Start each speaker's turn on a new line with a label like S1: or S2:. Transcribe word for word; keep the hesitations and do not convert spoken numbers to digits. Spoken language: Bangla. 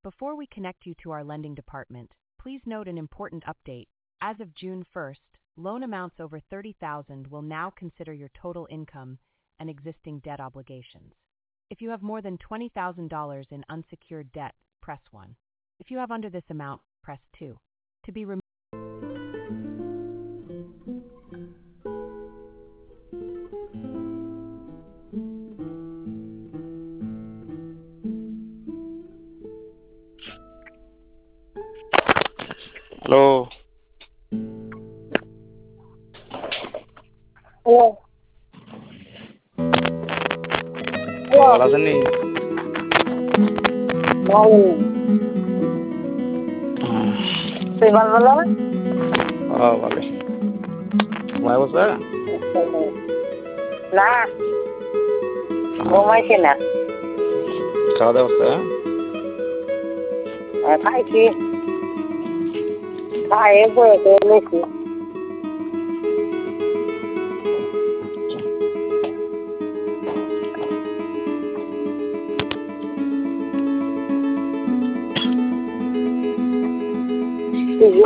S1: Before we connect you to our lending department, please note an important update. As of June first, loan amounts over thirty thousand dollars will now consider your total income and existing debt obligations. If you have more than twenty thousand dollars in unsecured debt, press one. If you have under this amount, press two. To be removed.
S2: Hello.
S3: Hello.
S2: তো ভালো আছেন নি?
S3: ভালো। তুই ভালো ভালো?
S2: হ্যাঁ ভালো। ঘুমাই বসে?
S3: না ঘুমাইছি না।
S2: খাওয়া দাওয়া করছে?
S3: খাইছি। খাই বসে রয়েছি।